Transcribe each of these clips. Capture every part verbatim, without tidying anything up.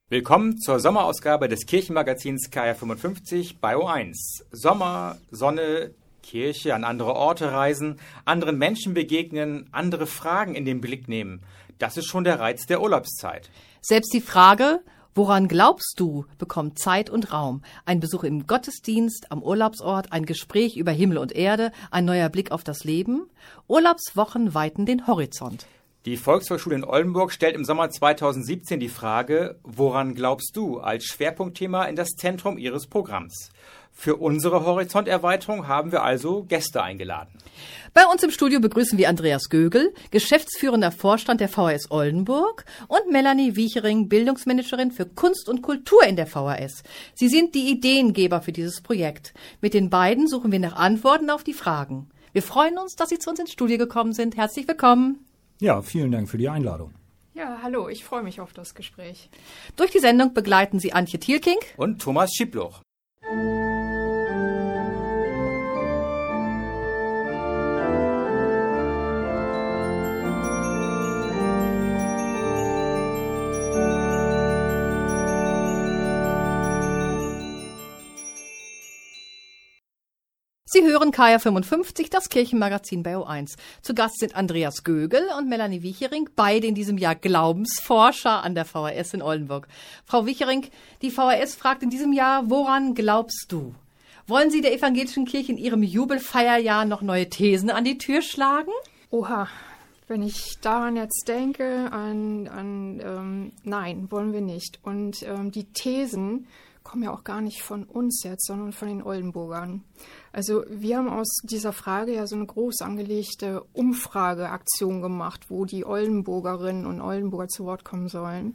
Willkommen zur Sommerausgabe des Kirchenmagazins K R fünfundfünfzig bei O eins. Sommer, Sonne, Kirche, an andere Orte reisen, anderen Menschen begegnen, andere Fragen in den Blick nehmen. Das ist schon der Reiz der Urlaubszeit. Selbst die Frage, woran glaubst du, bekommt Zeit und Raum. Ein Besuch im Gottesdienst, am Urlaubsort, ein Gespräch über Himmel und Erde, ein neuer Blick auf das Leben. Urlaubswochen weiten den Horizont. Die Volkshochschule in Oldenburg stellt im Sommer zweitausendsiebzehn die Frage, woran glaubst du, als Schwerpunktthema in das Zentrum ihres Programms. Für unsere Horizonterweiterung haben wir also Gäste eingeladen. Bei uns im Studio begrüßen wir Andreas Gögel, geschäftsführender Vorstand der V H S Oldenburg, und Melanie Wiechering, Bildungsmanagerin für Kunst und Kultur in der V H S. Sie sind die Ideengeber für dieses Projekt. Mit den beiden suchen wir nach Antworten auf die Fragen. Wir freuen uns, dass Sie zu uns ins Studio gekommen sind. Herzlich willkommen. Ja, vielen Dank für die Einladung. Ja, hallo, ich freue mich auf das Gespräch. Durch die Sendung begleiten Sie Antje Thielking und Thomas Schiebloch. Sie hören K R fünfundfünfzig, das Kirchenmagazin bei O eins. Zu Gast sind Andreas Gögel und Melanie Wiechering, beide in diesem Jahr Glaubensforscher an der V H S in Oldenburg. Frau Wiechering, die V H S fragt in diesem Jahr, woran glaubst du? Wollen Sie der evangelischen Kirche in ihrem Jubelfeierjahr noch neue Thesen an die Tür schlagen? Oha, wenn ich daran jetzt denke, an, an ähm, nein, wollen wir nicht. Und ähm, die Thesen kommen ja auch gar nicht von uns jetzt, sondern von den Oldenburgern. Also wir haben aus dieser Frage ja so eine groß angelegte Umfrageaktion gemacht, wo die Oldenburgerinnen und Oldenburger zu Wort kommen sollen.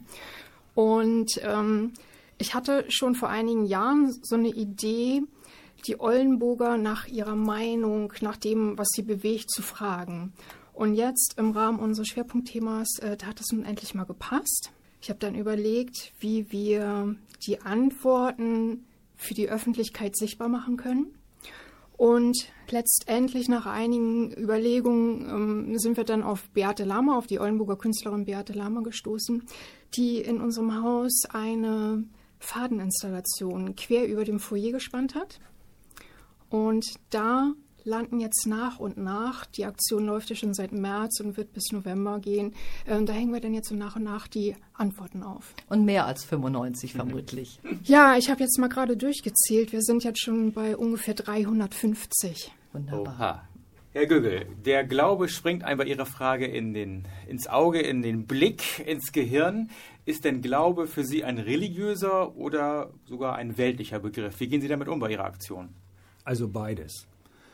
Und ähm, ich hatte schon vor einigen Jahren so eine Idee, die Oldenburger nach ihrer Meinung, nach dem, was sie bewegt, zu fragen. Und jetzt im Rahmen unseres Schwerpunktthemas, äh, da hat es nun endlich mal gepasst. Ich habe dann überlegt, wie wir die Antworten für die Öffentlichkeit sichtbar machen können. Und letztendlich nach einigen Überlegungen ähm, sind wir dann auf Beate Lammer, auf die Oldenburger Künstlerin Beate Lammer gestoßen, die in unserem Haus eine Fadeninstallation quer über dem Foyer gespannt hat. Und da landen jetzt nach und nach, die Aktion läuft ja schon seit März und wird bis November gehen, äh, da hängen wir dann jetzt so nach und nach die Antworten auf. Und mehr als fünfundneunzig vermutlich. Ja, ich habe jetzt mal gerade durchgezählt, wir sind jetzt schon bei ungefähr dreihundertfünfzig. Wunderbar. Oha. Herr Gögel, der Glaube springt einem bei Ihrer Frage in den, ins Auge, in den Blick, ins Gehirn. Ist denn Glaube für Sie ein religiöser oder sogar ein weltlicher Begriff? Wie gehen Sie damit um bei Ihrer Aktion? Also beides.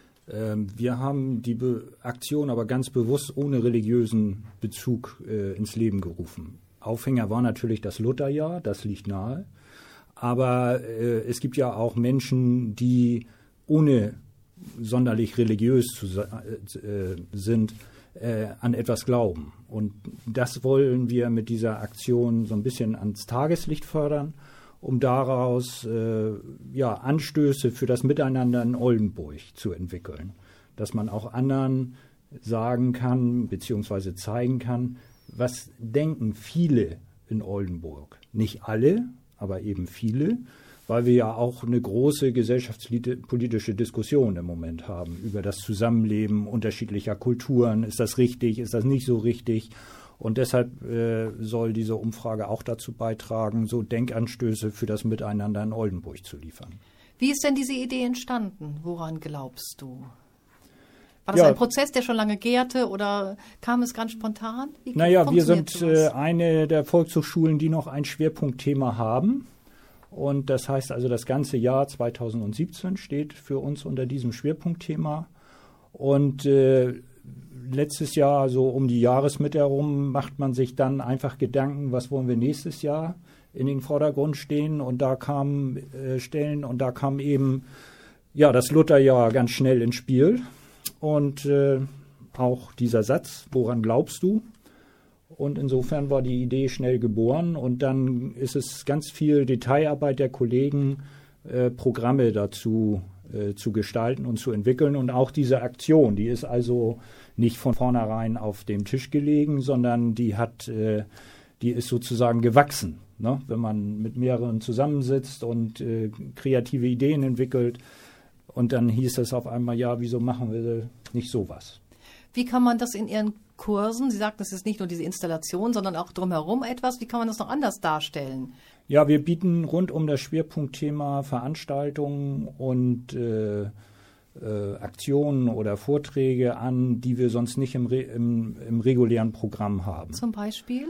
Wir haben die Be- Aktion aber ganz bewusst ohne religiösen Bezug äh, ins Leben gerufen. Aufhänger war natürlich das Lutherjahr, das liegt nahe. Aber äh, es gibt ja auch Menschen, die ohne sonderlich religiös zu äh, sind, äh, an etwas glauben. Und das wollen wir mit dieser Aktion so ein bisschen ans Tageslicht fördern, um daraus äh, ja, Anstöße für das Miteinander in Oldenburg zu entwickeln. Dass man auch anderen sagen kann, beziehungsweise zeigen kann, was denken viele in Oldenburg. Nicht alle, aber eben viele, weil wir ja auch eine große gesellschaftspolitische Diskussion im Moment haben über das Zusammenleben unterschiedlicher Kulturen. Ist das richtig, ist das nicht so richtig? Und deshalb äh, soll diese Umfrage auch dazu beitragen, so Denkanstöße für das Miteinander in Oldenburg zu liefern. Wie ist denn diese Idee entstanden? Woran glaubst du? War das ja, ein Prozess, der schon lange gärte, oder kam es ganz spontan? Wie naja, wir sind äh, eine der Volkshochschulen, die noch ein Schwerpunktthema haben. Und das heißt also, das ganze Jahr zweitausendsiebzehn steht für uns unter diesem Schwerpunktthema. Und äh, letztes Jahr, so um die Jahresmitte herum, macht man sich dann einfach Gedanken, was wollen wir nächstes Jahr in den Vordergrund stehen und da kam äh, stellen und da kam eben ja das Lutherjahr ganz schnell ins Spiel und äh, auch dieser Satz, woran glaubst du? Und insofern war die Idee schnell geboren und dann ist es ganz viel Detailarbeit der Kollegen, äh, Programme dazu äh, zu gestalten und zu entwickeln und auch diese Aktion, die ist also nicht von vornherein auf dem Tisch gelegen, sondern die hat, äh, die ist sozusagen gewachsen Ne? Wenn man mit mehreren zusammensitzt und äh, kreative Ideen entwickelt und dann hieß es auf einmal, ja, wieso machen wir nicht sowas? Wie kann man das in Ihren Kursen, Sie sagten, es ist nicht nur diese Installation, sondern auch drumherum etwas, wie kann man das noch anders darstellen? Ja, wir bieten rund um das Schwerpunktthema Veranstaltungen und äh, äh, Aktionen oder Vorträge an, die wir sonst nicht im, Re im, im regulären Programm haben. Zum Beispiel?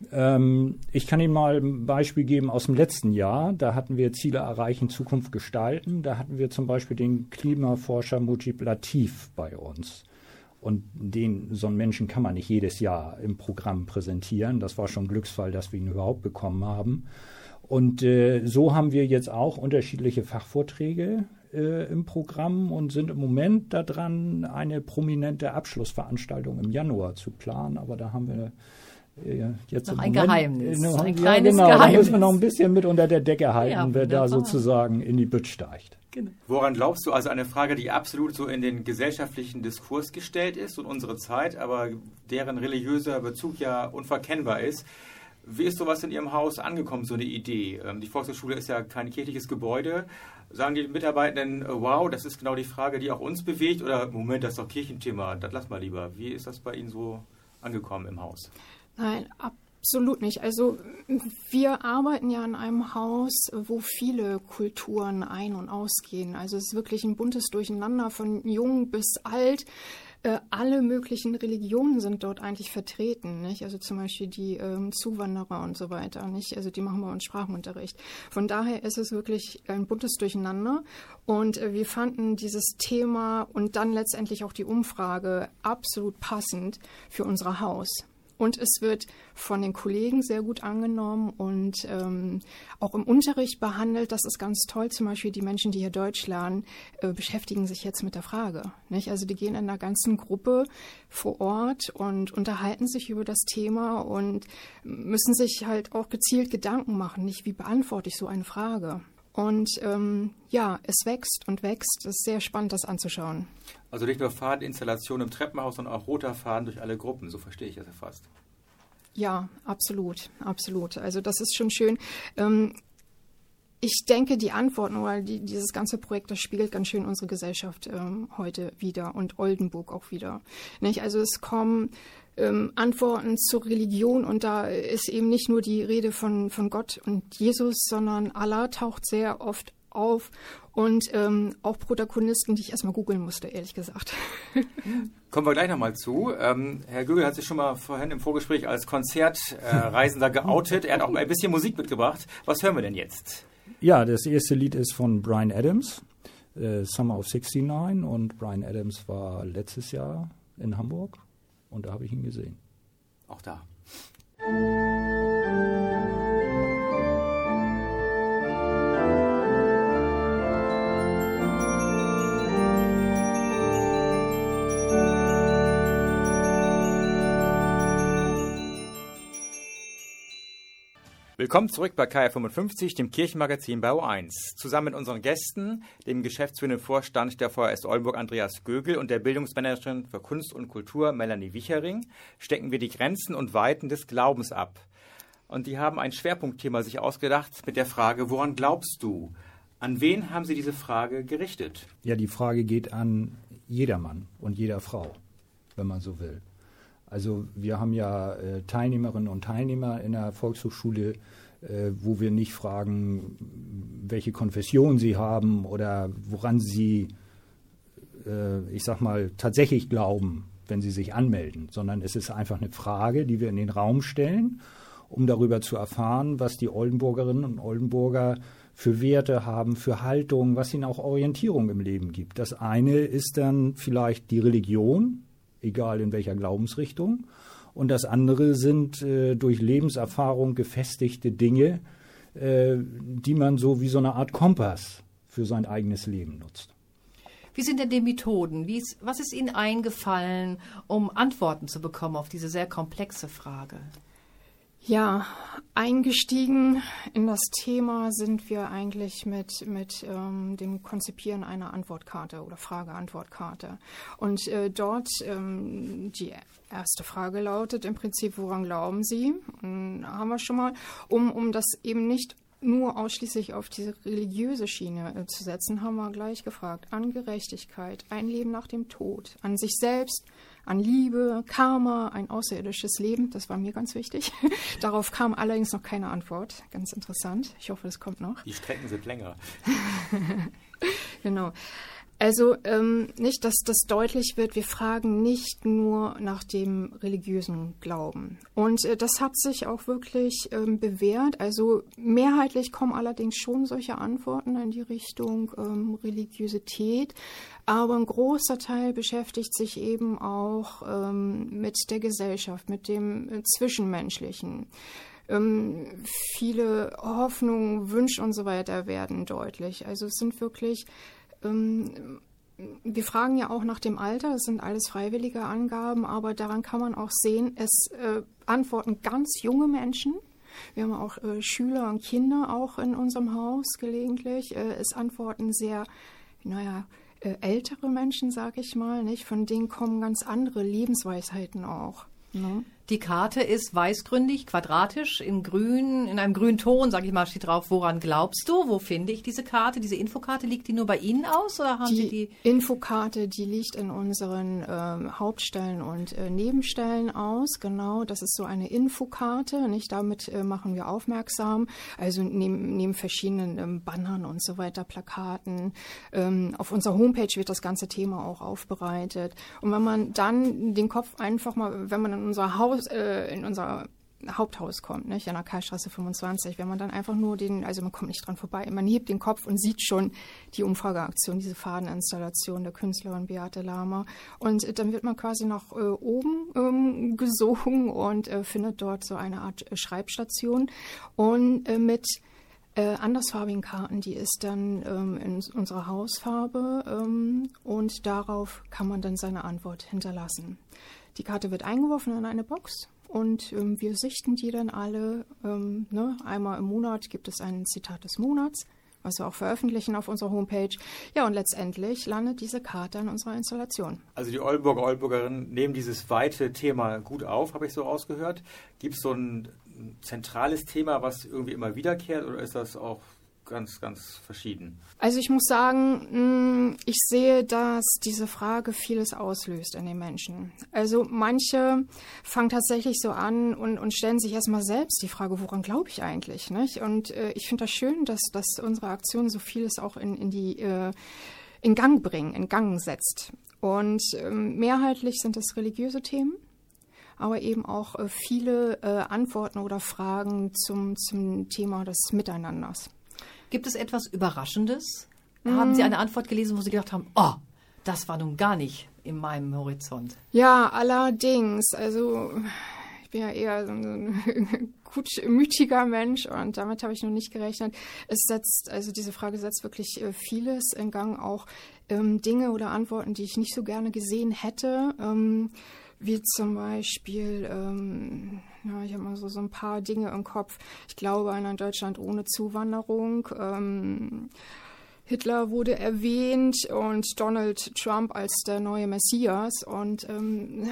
Ähm, ich kann Ihnen mal ein Beispiel geben aus dem letzten Jahr. Da hatten wir Ziele erreichen, Zukunft gestalten. Da hatten wir zum Beispiel den Klimaforscher Mujib Latif bei uns. Und den, so einen Menschen kann man nicht jedes Jahr im Programm präsentieren. Das war schon ein Glücksfall, dass wir ihn überhaupt bekommen haben. Und äh, so haben wir jetzt auch unterschiedliche Fachvorträge äh, im Programm und sind im Moment daran, eine prominente Abschlussveranstaltung im Januar zu planen. Aber da haben wir äh, jetzt noch im ein Moment, Geheimnis. Äh, ein ja, kleines genau, Geheimnis. Da müssen wir noch ein bisschen mit unter der Decke halten, Ja, wer da wunderbar. sozusagen in die Bütt steigt. Genau. Woran glaubst du? Also eine Frage, die absolut so in den gesellschaftlichen Diskurs gestellt ist und unsere Zeit, aber deren religiöser Bezug ja unverkennbar ist. Wie ist sowas in Ihrem Haus angekommen, so eine Idee? Die Volkshochschule ist ja kein kirchliches Gebäude. Sagen die Mitarbeitenden, wow, das ist genau die Frage, die auch uns bewegt? Oder, Moment, das ist doch Kirchenthema, das lass mal lieber. Wie ist das bei Ihnen so angekommen im Haus? Nein, absolut nicht. Also wir arbeiten ja in einem Haus, wo viele Kulturen ein- und ausgehen. Also es ist wirklich ein buntes Durcheinander von jung bis alt. Äh, alle möglichen Religionen sind dort eigentlich vertreten, nicht? Also zum Beispiel die ähm, Zuwanderer und so weiter, nicht? Also die machen bei uns Sprachunterricht. Von daher ist es wirklich ein buntes Durcheinander und äh, wir fanden dieses Thema und dann letztendlich auch die Umfrage absolut passend für unser Haus. Und es wird von den Kollegen sehr gut angenommen und ähm, auch im Unterricht behandelt. Das ist ganz toll. Zum Beispiel die Menschen, die hier Deutsch lernen, äh, beschäftigen sich jetzt mit der Frage. Nicht? Also die gehen in einer ganzen Gruppe vor Ort und unterhalten sich über das Thema und müssen sich halt auch gezielt Gedanken machen. Nicht, wie beantworte ich so eine Frage? Und ähm, ja, es wächst und wächst. Es ist sehr spannend, das anzuschauen. Also nicht nur Fadeninstallation im Treppenhaus, sondern auch roter Faden durch alle Gruppen. So verstehe ich das ja fast. Ja, absolut, absolut. Also das ist schon schön. Ähm, ich denke, die Antworten oder die, dieses ganze Projekt, das spiegelt ganz schön unsere Gesellschaft ähm, heute wieder und Oldenburg auch wieder. Nicht? Also es kommen ähm, Antworten zur Religion und da ist eben nicht nur die Rede von, von Gott und Jesus, sondern Allah taucht sehr oft auf und ähm, auch Protagonisten, die ich erstmal googeln musste, ehrlich gesagt. Kommen wir gleich nochmal zu. Ähm, Herr Gögel hat sich schon mal vorhin im Vorgespräch als Konzertreisender äh, geoutet. Er hat auch ein bisschen Musik mitgebracht. Was hören wir denn jetzt? Ja, das erste Lied ist von Bryan Adams, äh, Summer of neunundsiebzig. Und Bryan Adams war letztes Jahr in Hamburg und da habe ich ihn gesehen. Auch da. Willkommen zurück bei K R fünfundfünfzig, dem Kirchenmagazin bei O eins. Zusammen mit unseren Gästen, dem geschäftsführenden Vorstand der V H S Oldenburg Andreas Gögel und der Bildungsmanagerin für Kunst und Kultur Melanie Wichering, stecken wir die Grenzen und Weiten des Glaubens ab. Und die haben ein Schwerpunktthema sich ausgedacht mit der Frage, woran glaubst du? An wen haben Sie diese Frage gerichtet? Ja, die Frage geht an jedermann und jeder Frau, wenn man so will. Also wir haben ja äh, Teilnehmerinnen und Teilnehmer in der Volkshochschule, äh, wo wir nicht fragen, welche Konfession sie haben oder woran sie, äh, ich sag mal, tatsächlich glauben, wenn sie sich anmelden, sondern es ist einfach eine Frage, die wir in den Raum stellen, um darüber zu erfahren, was die Oldenburgerinnen und Oldenburger für Werte haben, für Haltung, was ihnen auch Orientierung im Leben gibt. Das eine ist dann vielleicht die Religion, egal in welcher Glaubensrichtung. Und das andere sind äh, durch Lebenserfahrung gefestigte Dinge, äh, die man so wie so eine Art Kompass für sein eigenes Leben nutzt. Wie sind denn die Methoden? Wie ist, was ist Ihnen eingefallen, um Antworten zu bekommen auf diese sehr komplexe Frage? Ja, Eingestiegen in das Thema sind wir eigentlich mit, mit ähm, dem Konzipieren einer Antwortkarte oder Frage-Antwort-Karte. Und äh, dort ähm, die erste Frage lautet im Prinzip, woran glauben Sie? Und haben wir schon mal, um, um das eben nicht nur ausschließlich auf diese religiöse Schiene äh, zu setzen, haben wir gleich gefragt, an Gerechtigkeit, ein Leben nach dem Tod, an sich selbst, an Liebe, Karma, ein außerirdisches Leben, das war mir ganz wichtig. Darauf kam allerdings noch keine Antwort. Ganz interessant. Ich hoffe, das kommt noch. Die Strecken sind länger. Genau. Also ähm, nicht, dass das deutlich wird, wir fragen nicht nur nach dem religiösen Glauben. Und äh, das hat sich auch wirklich ähm, bewährt. Also mehrheitlich kommen allerdings schon solche Antworten in die Richtung ähm, Religiosität. Aber ein großer Teil beschäftigt sich eben auch ähm, mit der Gesellschaft, mit dem äh, Zwischenmenschlichen. Ähm, viele Hoffnungen, Wünsche und so weiter werden deutlich. Also es sind wirklich... Wir fragen ja auch nach dem Alter, das sind alles freiwillige Angaben, aber daran kann man auch sehen, es äh, antworten ganz junge Menschen. Wir haben auch äh, Schüler und Kinder auch in unserem Haus gelegentlich. Äh, es antworten sehr, naja, äh, ältere Menschen, sag ich mal, nicht? Von denen kommen ganz andere Lebensweisheiten auch. Ne? Die Karte ist weißgründig, quadratisch, in grün, in einem grünen Ton, sage ich mal, steht drauf, woran glaubst du? Wo finde ich diese Karte? Diese Infokarte, liegt die nur bei Ihnen aus oder haben die Sie die? Infokarte, die liegt in unseren ähm, Hauptstellen und äh, Nebenstellen aus. Genau, das ist so eine Infokarte, nicht? Damit äh, machen wir aufmerksam. Also neben, neben verschiedenen ähm, Bannern und so weiter, Plakaten. Ähm, auf unserer Homepage wird das ganze Thema auch aufbereitet. Und wenn man dann den Kopf einfach mal, wenn man in unser Haus in unser Haupthaus kommt, nicht, an der Karlstraße fünfundzwanzig, wenn man dann einfach nur den, also man kommt nicht dran vorbei, man hebt den Kopf und sieht schon die Umfrageaktion, diese Fadeninstallation der Künstlerin Beate Lahmer und dann wird man quasi nach äh, oben ähm, gesogen und äh, findet dort so eine Art äh, Schreibstation und äh, mit Äh, andersfarbigen Karten, die ist dann ähm, in unserer Hausfarbe ähm, und darauf kann man dann seine Antwort hinterlassen. Die Karte wird eingeworfen in eine Box und ähm, wir sichten die dann alle. Ähm, ne? Einmal im Monat gibt es ein Zitat des Monats, was wir auch veröffentlichen auf unserer Homepage. Ja, und letztendlich landet diese Karte in unserer Installation. Also die Oldenburger, Oldenburgerinnen nehmen dieses weite Thema gut auf, habe ich so rausgehört. Gibt es so ein zentrales Thema, was irgendwie immer wiederkehrt oder ist das auch ganz, ganz verschieden? Also ich muss sagen, ich sehe, dass diese Frage vieles auslöst in den Menschen. Also manche fangen tatsächlich so an und, und stellen sich erstmal selbst die Frage, woran glaube ich eigentlich? Nicht? Und äh, ich finde das schön, dass, dass unsere Aktion so vieles auch in, in, die, äh, in Gang bringen, in Gang setzt. Und äh, mehrheitlich sind es religiöse Themen, aber eben auch äh, viele äh, Antworten oder Fragen zum, zum Thema des Miteinanders. Gibt es etwas Überraschendes? Mm. Haben Sie eine Antwort gelesen, wo Sie gedacht haben, oh, das war nun gar nicht in meinem Horizont? Ja, allerdings. Also ich bin ja eher so ein gutmütiger Mensch und damit habe ich noch nicht gerechnet. Es setzt, also diese Frage setzt wirklich äh, vieles in Gang, auch ähm, Dinge oder Antworten, die ich nicht so gerne gesehen hätte. Ähm, Wie zum Beispiel, ähm, ja, ich habe mal so, so ein paar Dinge im Kopf. Ich glaube an ein Deutschland ohne Zuwanderung. Ähm, Hitler wurde erwähnt und Donald Trump als der neue Messias. Und ähm,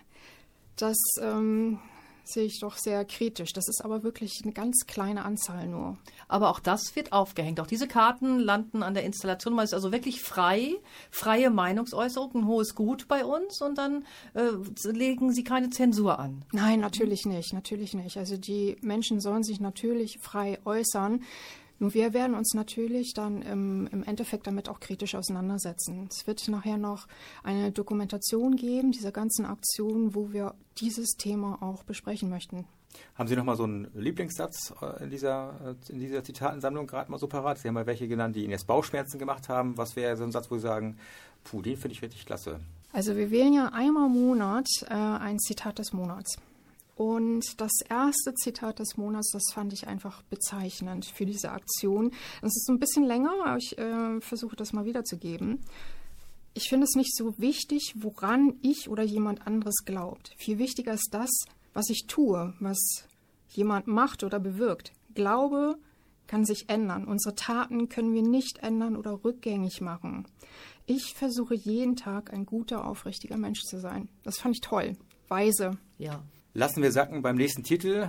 das ähm, sehe ich doch sehr kritisch. Das ist aber wirklich eine ganz kleine Anzahl nur. Aber auch das wird aufgehängt. Auch diese Karten landen an der Installation. Man ist also wirklich frei, freie Meinungsäußerung, ein hohes Gut bei uns und dann äh, legen Sie keine Zensur an. Nein, natürlich nicht, natürlich nicht. Also die Menschen sollen sich natürlich frei äußern. Nur wir werden uns natürlich dann im, im Endeffekt damit auch kritisch auseinandersetzen. Es wird nachher noch eine Dokumentation geben, dieser ganzen Aktion, wo wir dieses Thema auch besprechen möchten. Haben Sie noch mal so einen Lieblingssatz in dieser, in dieser Zitatensammlung gerade mal so parat? Sie haben mal welche genannt, die Ihnen jetzt Bauchschmerzen gemacht haben. Was wäre so ein Satz, wo Sie sagen, puh, den finde ich richtig klasse? Also wir wählen ja einmal im Monat äh, ein Zitat des Monats. Und das erste Zitat des Monats, das fand ich einfach bezeichnend für diese Aktion. Das ist so ein bisschen länger, aber ich äh, versuche das mal wiederzugeben. Ich finde es nicht so wichtig, woran ich oder jemand anderes glaubt. Viel wichtiger ist das, was ich tue, was jemand macht oder bewirkt. Glaube kann sich ändern. Unsere Taten können wir nicht ändern oder rückgängig machen. Ich versuche jeden Tag ein guter, aufrichtiger Mensch zu sein. Das fand ich toll. Weise. Ja. Lassen wir sacken beim nächsten Titel.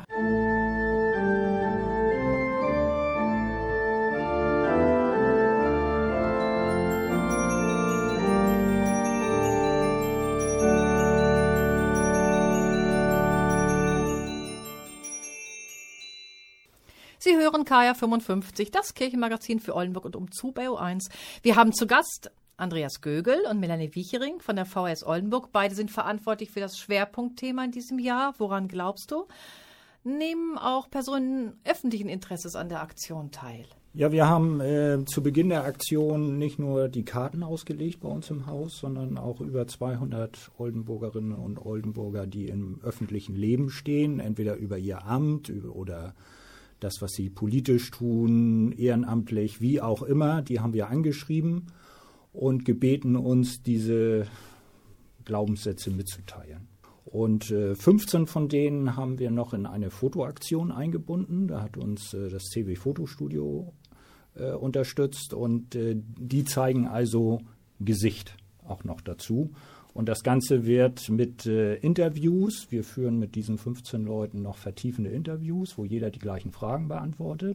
Sie hören K R fünfundfünfzig, das Kirchenmagazin für Oldenburg und umzu bei O eins. Wir haben zu Gast Andreas Gögel und Melanie Wiechering von der V H S Oldenburg. Beide sind verantwortlich für das Schwerpunktthema in diesem Jahr. Woran glaubst du? Nehmen auch Personen öffentlichen Interesses an der Aktion teil? Ja, wir haben äh, zu Beginn der Aktion nicht nur die Karten ausgelegt bei uns im Haus, sondern auch über zweihundert Oldenburgerinnen und Oldenburger, die im öffentlichen Leben stehen, entweder über ihr Amt über, oder das, was sie politisch tun, ehrenamtlich, wie auch immer, die haben wir angeschrieben und gebeten, uns diese Glaubenssätze mitzuteilen. Und äh, fünfzehn von denen haben wir noch in eine Fotoaktion eingebunden. Da hat uns äh, das C W Fotostudio äh, unterstützt und äh, die zeigen also Gesicht auch noch dazu. Und das Ganze wird mit äh, Interviews, wir führen mit diesen fünfzehn Leuten noch vertiefende Interviews, wo jeder die gleichen Fragen beantwortet.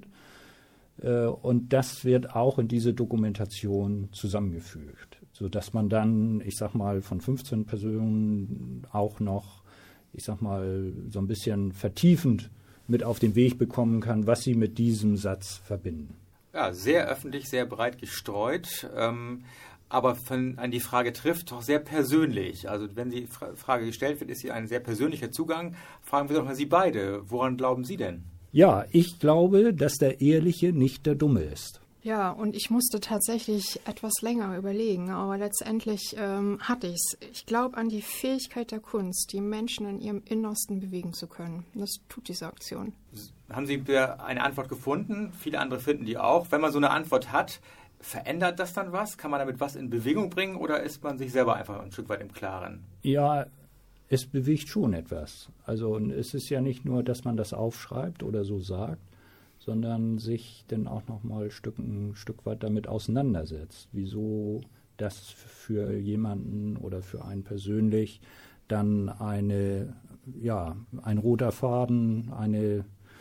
Äh, und das wird auch in diese Dokumentation zusammengefügt, sodass man dann, ich sag mal, von fünfzehn Personen auch noch, ich sag mal, so ein bisschen vertiefend mit auf den Weg bekommen kann, was sie mit diesem Satz verbinden. Ja, sehr öffentlich, sehr breit gestreut. Ähm Aber von, an die Frage trifft, doch sehr persönlich. Also wenn die Fra- Frage gestellt wird, ist sie ein sehr persönlicher Zugang. Fragen wir doch mal Sie beide. Woran glauben Sie denn? Ja, ich glaube, dass der Ehrliche nicht der Dumme ist. Ja, und ich musste tatsächlich etwas länger überlegen, aber letztendlich ähm, hatte ich es. Ich glaube an die Fähigkeit der Kunst, die Menschen in ihrem Innersten bewegen zu können. Das tut diese Aktion. Haben Sie eine Antwort gefunden? Viele andere finden die auch. Wenn man so eine Antwort hat, verändert das dann was? Kann man damit was in Bewegung bringen oder ist man sich selber einfach ein Stück weit im Klaren? Ja, es bewegt schon etwas. Also es ist ja nicht nur, dass man das aufschreibt oder so sagt, sondern sich dann auch noch mal Stück, ein Stück weit damit auseinandersetzt. Wieso das für jemanden oder für einen persönlich dann eine, ja, ein roter Faden, eine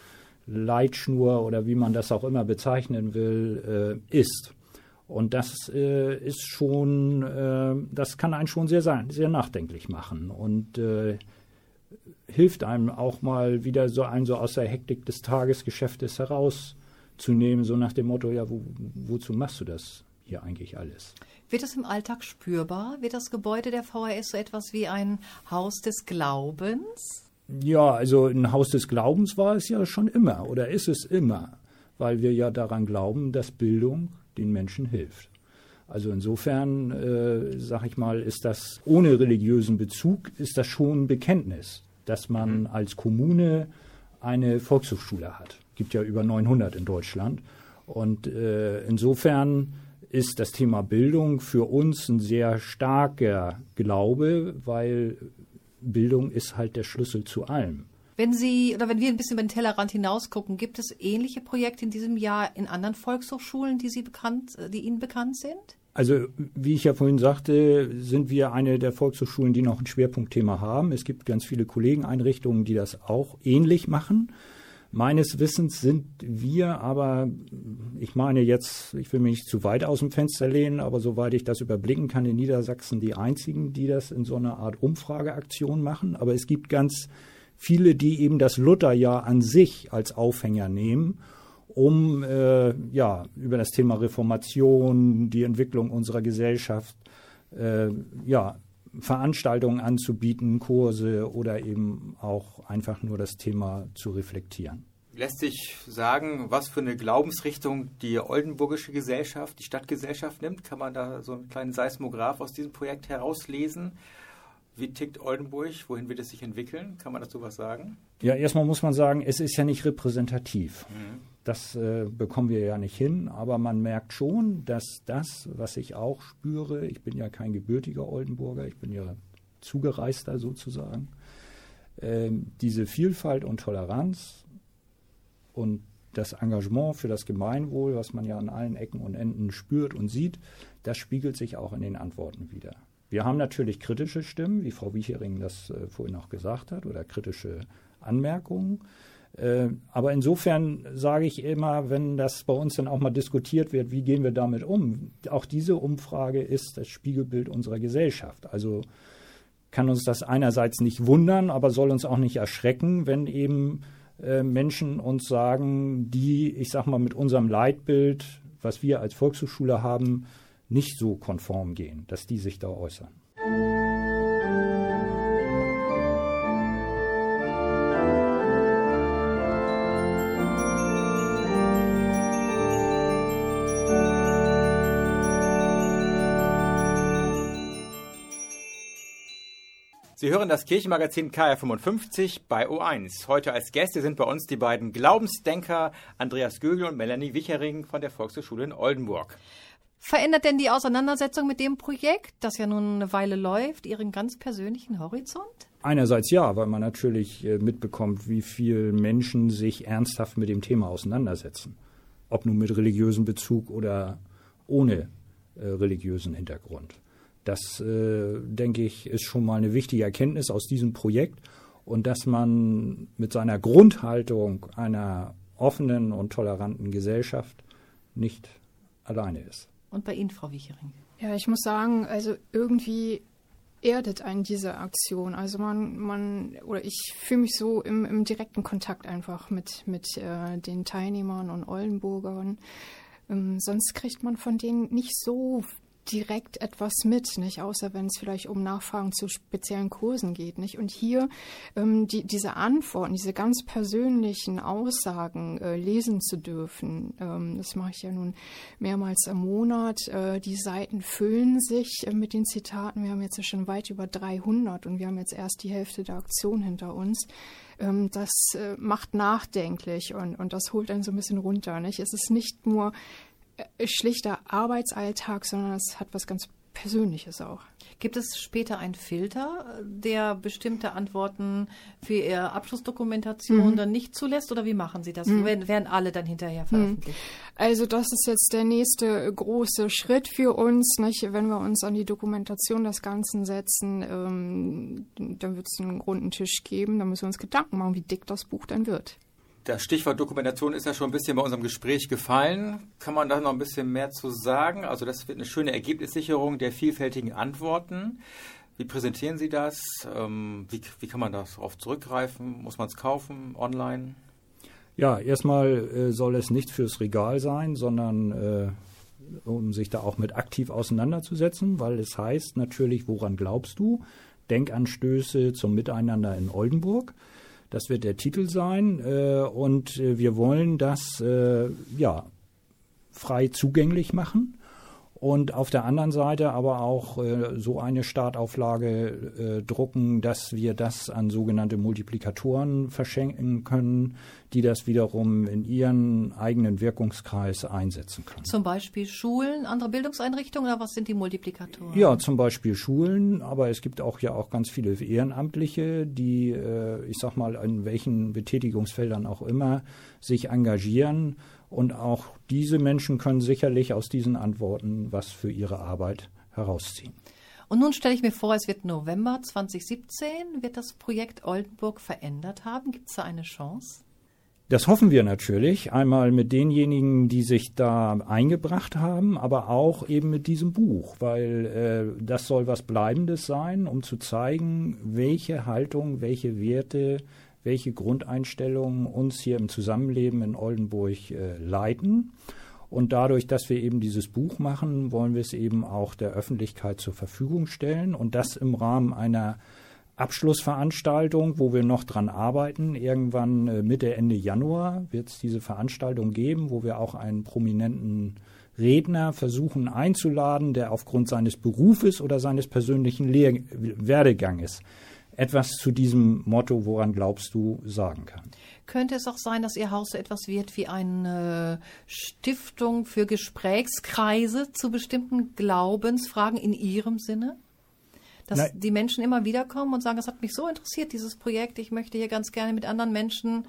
Leitschnur oder wie man das auch immer bezeichnen will, äh, ist. Und das äh, ist schon, äh, das kann einen schon sehr, sehr nachdenklich machen und äh, hilft einem auch mal wieder so einen so aus der Hektik des Tagesgeschäftes herauszunehmen, so nach dem Motto, ja, wo, wozu machst du das hier eigentlich alles? Wird das im Alltag spürbar? Wird das Gebäude der V H S so etwas wie ein Haus des Glaubens? Ja, also ein Haus des Glaubens war es ja schon immer oder ist es immer, weil wir ja daran glauben, dass Bildung den Menschen hilft. Also insofern, äh, sag ich mal, ist das ohne religiösen Bezug, ist das schon ein Bekenntnis, dass man mhm. als Kommune eine Volkshochschule hat. Es gibt ja über neunhundert in Deutschland. Und äh, insofern ist das Thema Bildung für uns ein sehr starker Glaube, weil Bildung ist halt der Schlüssel zu allem. Wenn Sie oder wenn wir ein bisschen über den Tellerrand hinausgucken, gibt es ähnliche Projekte in diesem Jahr in anderen Volkshochschulen, die Sie bekannt, die Ihnen bekannt sind? Also wie ich ja vorhin sagte, sind wir eine der Volkshochschulen, die noch ein Schwerpunktthema haben. Es gibt ganz viele Kollegeneinrichtungen, die das auch ähnlich machen. Meines Wissens sind wir aber, ich meine jetzt, ich will mich nicht zu weit aus dem Fenster lehnen, aber soweit ich das überblicken kann, in Niedersachsen die einzigen, die das in so einer Art Umfrageaktion machen. Aber es gibt ganz viele, die eben das Lutherjahr an sich als Aufhänger nehmen, um äh, ja, über das Thema Reformation, die Entwicklung unserer Gesellschaft, äh, ja, Veranstaltungen anzubieten, Kurse oder eben auch einfach nur das Thema zu reflektieren. Lässt sich sagen, was für eine Glaubensrichtung die oldenburgische Gesellschaft, die Stadtgesellschaft nimmt? Kann man da so einen kleinen Seismograph aus diesem Projekt herauslesen? Wie tickt Oldenburg? Wohin wird es sich entwickeln? Kann man dazu was sagen? Ja, erstmal muss man sagen, es ist ja nicht repräsentativ. Mhm. Das äh, bekommen wir ja nicht hin, aber man merkt schon, dass das, was ich auch spüre, ich bin ja kein gebürtiger Oldenburger, ich bin ja Zugereister sozusagen, äh, diese Vielfalt und Toleranz und das Engagement für das Gemeinwohl, was man ja an allen Ecken und Enden spürt und sieht, das spiegelt sich auch in den Antworten wider. Wir haben natürlich kritische Stimmen, wie Frau Wiechering das äh, vorhin auch gesagt hat, oder kritische Anmerkungen. Äh, aber insofern sage ich immer, wenn das bei uns dann auch mal diskutiert wird, wie gehen wir damit um? Auch diese Umfrage ist das Spiegelbild unserer Gesellschaft. Also kann uns das einerseits nicht wundern, aber soll uns auch nicht erschrecken, wenn eben äh, Menschen uns sagen, die, ich sag mal, mit unserem Leitbild, was wir als Volkshochschule haben, nicht so konform gehen, dass die sich da äußern. Sie hören das Kirchenmagazin K R fünfundfünfzig bei O eins. Heute als Gäste sind bei uns die beiden Glaubensdenker Andreas Gögel und Melanie Wiechering von der Volkshochschule in Oldenburg. Verändert denn die Auseinandersetzung mit dem Projekt, das ja nun eine Weile läuft, Ihren ganz persönlichen Horizont? Einerseits ja, weil man natürlich mitbekommt, wie viele Menschen sich ernsthaft mit dem Thema auseinandersetzen. Ob nun mit religiösem Bezug oder ohne äh, religiösen Hintergrund. Das, äh, denke ich, ist schon mal eine wichtige Erkenntnis aus diesem Projekt. Und dass man mit seiner Grundhaltung einer offenen und toleranten Gesellschaft nicht alleine ist. Und bei Ihnen, Frau Wiechering? Ja, ich muss sagen, also irgendwie erdet einen diese Aktion. Also man, man oder ich fühle mich so im, im direkten Kontakt einfach mit, mit äh, den Teilnehmern und Oldenburgern. Ähm, sonst kriegt man von denen nicht so direkt etwas mit, nicht, außer wenn es vielleicht um Nachfragen zu speziellen Kursen geht, nicht. Und hier ähm, die, diese Antworten, diese ganz persönlichen Aussagen äh, lesen zu dürfen, ähm, das mache ich ja nun mehrmals im Monat. Äh, die Seiten füllen sich äh, mit den Zitaten. Wir haben jetzt ja schon weit über dreihundert und wir haben jetzt erst die Hälfte der Aktion hinter uns. Ähm, das äh, macht nachdenklich und, und das holt einen so ein bisschen runter, nicht. Es ist nicht nur schlichter Arbeitsalltag, sondern es hat was ganz Persönliches auch. Gibt es später einen Filter, der bestimmte Antworten für Ihre Abschlussdokumentation mhm. dann nicht zulässt? Oder wie machen Sie das? Mhm. Werden, werden alle dann hinterher veröffentlicht? Also das ist jetzt der nächste große Schritt für uns, nicht? Wenn wir uns an die Dokumentation des Ganzen setzen, ähm, dann wird es einen runden Tisch geben. Da müssen wir uns Gedanken machen, wie dick das Buch dann wird. Das Stichwort Dokumentation ist ja schon ein bisschen bei unserem Gespräch gefallen. Kann man da noch ein bisschen mehr zu sagen? Also das wird eine schöne Ergebnissicherung der vielfältigen Antworten. Wie präsentieren Sie das? Ähm, wie, wie kann man darauf zurückgreifen? Muss man es kaufen, online? Ja, erstmal äh, soll es nicht fürs Regal sein, sondern äh, um sich da auch mit aktiv auseinanderzusetzen, weil es heißt natürlich, woran glaubst du? Denkanstöße zum Miteinander in Oldenburg. Das wird der Titel sein äh, und äh, wir wollen das äh, ja, frei zugänglich machen und auf der anderen Seite aber auch äh, so eine Startauflage äh, drucken, dass wir das an sogenannte Multiplikatoren verschenken können, die das wiederum in ihren eigenen Wirkungskreis einsetzen können. Zum Beispiel Schulen, andere Bildungseinrichtungen oder was sind die Multiplikatoren? Ja, zum Beispiel Schulen, aber es gibt auch ja auch ganz viele Ehrenamtliche, die, äh, ich sag mal, in welchen Betätigungsfeldern auch immer sich engagieren. Und auch diese Menschen können sicherlich aus diesen Antworten was für ihre Arbeit herausziehen. Und nun stelle ich mir vor, es wird November zwanzig siebzehn. Wird das Projekt Oldenburg verändert haben? Gibt es da eine Chance? Das hoffen wir natürlich. Einmal mit denjenigen, die sich da eingebracht haben, aber auch eben mit diesem Buch, weil äh, das soll was Bleibendes sein, um zu zeigen, welche Haltung, welche Werte, welche Grundeinstellungen uns hier im Zusammenleben in Oldenburg äh, leiten. Und dadurch, dass wir eben dieses Buch machen, wollen wir es eben auch der Öffentlichkeit zur Verfügung stellen. Und das im Rahmen einer Abschlussveranstaltung, wo wir noch dran arbeiten. Irgendwann äh, Mitte, Ende Januar wird es diese Veranstaltung geben, wo wir auch einen prominenten Redner versuchen einzuladen, der aufgrund seines Berufes oder seines persönlichen Lehr- Werdeganges etwas zu diesem Motto, woran glaubst du, sagen kann. Könnte es auch sein, dass Ihr Haus so etwas wird wie eine Stiftung für Gesprächskreise zu bestimmten Glaubensfragen in Ihrem Sinne? Dass Nein. die Menschen immer wieder kommen und sagen, es hat mich so interessiert, dieses Projekt, ich möchte hier ganz gerne mit anderen Menschen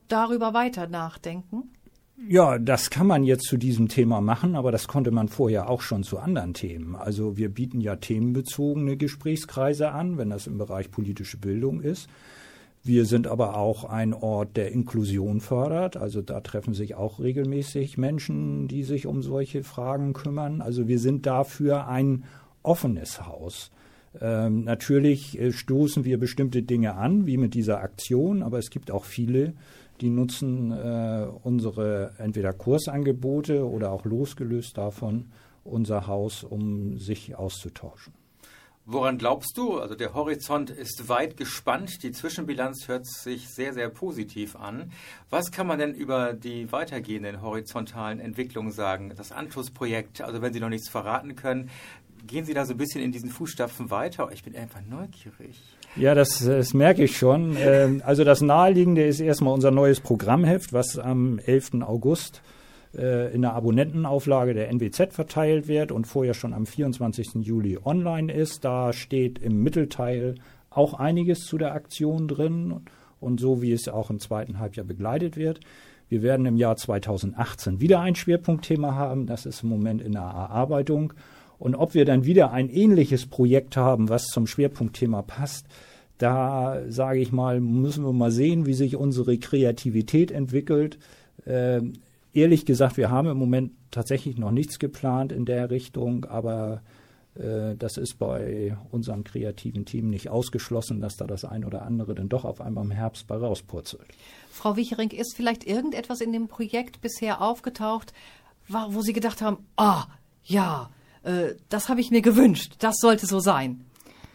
darüber weiter nachdenken? Ja, das kann man jetzt zu diesem Thema machen, aber das konnte man vorher auch schon zu anderen Themen. Also wir bieten ja themenbezogene Gesprächskreise an, wenn das im Bereich politische Bildung ist. Wir sind aber auch ein Ort, der Inklusion fördert. Also da treffen sich auch regelmäßig Menschen, die sich um solche Fragen kümmern. Also wir sind dafür ein offenes Haus. Ähm, natürlich äh, stoßen wir bestimmte Dinge an, wie mit dieser Aktion, aber es gibt auch viele, die nutzen äh, unsere entweder Kursangebote oder auch losgelöst davon unser Haus, um sich auszutauschen. Woran glaubst du? Also der Horizont ist weit gespannt. Die Zwischenbilanz hört sich sehr, sehr positiv an. Was kann man denn über die weitergehenden horizontalen Entwicklungen sagen? Das Anschlussprojekt, also wenn Sie noch nichts verraten können, gehen Sie da so ein bisschen in diesen Fußstapfen weiter? Ich bin einfach neugierig. Ja, das, das merke ich schon. Also das Naheliegende ist erstmal unser neues Programmheft, was am elften August in der Abonnentenauflage der N W Z verteilt wird und vorher schon am vierundzwanzigsten Juli online ist. Da steht im Mittelteil auch einiges zu der Aktion drin und so, wie es auch im zweiten Halbjahr begleitet wird. Wir werden im Jahr zweitausendachtzehn wieder ein Schwerpunktthema haben. Das ist im Moment in der Erarbeitung. Und ob wir dann wieder ein ähnliches Projekt haben, was zum Schwerpunktthema passt, da sage ich mal, müssen wir mal sehen, wie sich unsere Kreativität entwickelt. Ähm, Ehrlich gesagt, wir haben im Moment tatsächlich noch nichts geplant in der Richtung, aber äh, das ist bei unserem kreativen Team nicht ausgeschlossen, dass da das ein oder andere dann doch auf einmal im Herbst bei rauspurzelt. Frau Wichering, ist vielleicht irgendetwas in dem Projekt bisher aufgetaucht, wo Sie gedacht haben, ah, ja, äh, das habe ich mir gewünscht, das sollte so sein?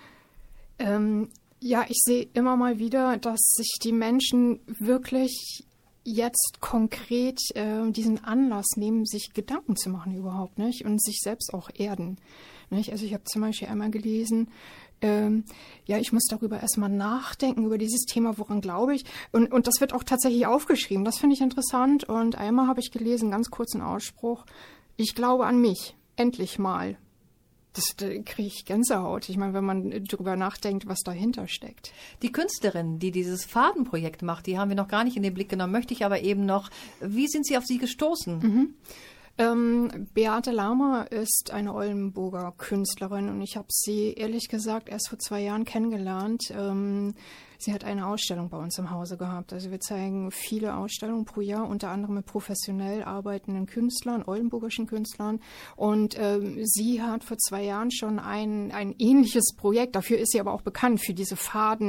Ähm, ja, ich sehe immer mal wieder, dass sich die Menschen wirklich jetzt konkret äh, diesen Anlass nehmen, sich Gedanken zu machen überhaupt, nicht? Und sich selbst auch erden. Nicht? Also ich habe zum Beispiel einmal gelesen, ähm, ja, ich muss darüber erstmal nachdenken, über dieses Thema, woran glaube ich. Und, und das wird auch tatsächlich aufgeschrieben. Das finde ich interessant. Und einmal habe ich gelesen, ganz kurzen Ausspruch, ich glaube an mich, endlich mal. Das, da kriege ich Gänsehaut. Ich meine, wenn man darüber nachdenkt, was dahinter steckt. Die Künstlerin, die dieses Fadenprojekt macht, die haben wir noch gar nicht in den Blick genommen, möchte ich aber eben noch. Wie sind Sie auf sie gestoßen? Mhm. Ähm, Beate Lahmer ist eine Oldenburger Künstlerin und ich habe sie ehrlich gesagt erst vor zwei Jahren kennengelernt. Ähm, sie hat eine Ausstellung bei uns im Hause gehabt. Also wir zeigen viele Ausstellungen pro Jahr, unter anderem mit professionell arbeitenden Künstlern, oldenburgischen Künstlern. Und ähm, sie hat vor zwei Jahren schon ein, ein ähnliches Projekt, dafür ist sie aber auch bekannt, für diese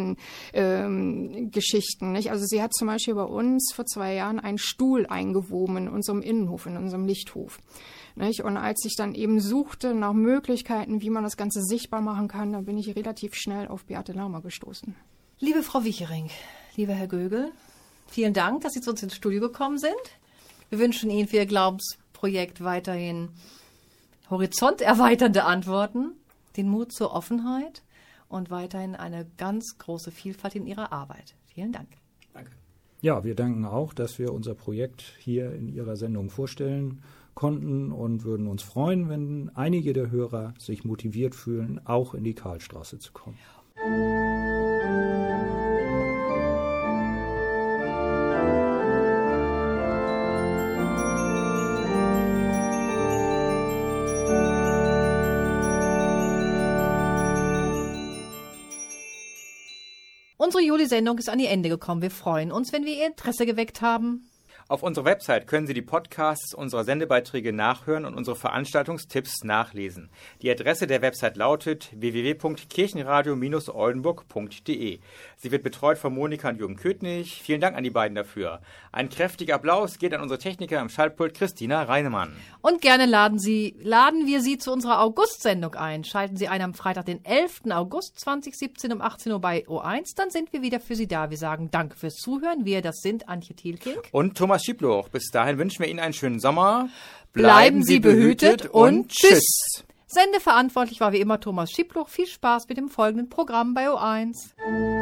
Faden-Geschichten. Ähm, also sie hat zum Beispiel bei uns vor zwei Jahren einen Stuhl eingewoben in unserem Innenhof, in unserem Lichthof. Nicht? Und als ich dann eben suchte nach Möglichkeiten, wie man das Ganze sichtbar machen kann, dann bin ich relativ schnell auf Beate Lahmer gestoßen. Liebe Frau Wichering, lieber Herr Gögel, vielen Dank, dass Sie zu uns ins Studio gekommen sind. Wir wünschen Ihnen für Ihr Glaubensprojekt weiterhin horizonterweiternde Antworten, den Mut zur Offenheit und weiterhin eine ganz große Vielfalt in Ihrer Arbeit. Vielen Dank. Danke. Ja, wir danken auch, dass wir unser Projekt hier in Ihrer Sendung vorstellen konnten und würden uns freuen, wenn einige der Hörer sich motiviert fühlen, auch in die Karlstraße zu kommen. Unsere Juli-Sendung ist an ihr Ende gekommen. Wir freuen uns, wenn wir Ihr Interesse geweckt haben. Auf unserer Website können Sie die Podcasts unserer Sendebeiträge nachhören und unsere Veranstaltungstipps nachlesen. Die Adresse der Website lautet w w w punkt kirchenradio Bindestrich oldenburg punkt d e. Sie wird betreut von Monika und Jürgen Kötnig. Vielen Dank an die beiden dafür. Ein kräftiger Applaus geht an unsere Techniker am Schaltpult Christina Reinemann. Und gerne laden, Sie, laden wir Sie zu unserer August-Sendung ein. Schalten Sie ein am Freitag, den elften August zweitausendsiebzehn um achtzehn Uhr bei O eins. Dann sind wir wieder für Sie da. Wir sagen Danke fürs Zuhören. Wir, das sind Antje Thielking und Thomas Schiebloch. Bis dahin wünschen wir Ihnen einen schönen Sommer. Bleiben Sie behütet und tschüss. Sendeverantwortlich war wie immer Thomas Schiebloch. Viel Spaß mit dem folgenden Programm bei O eins.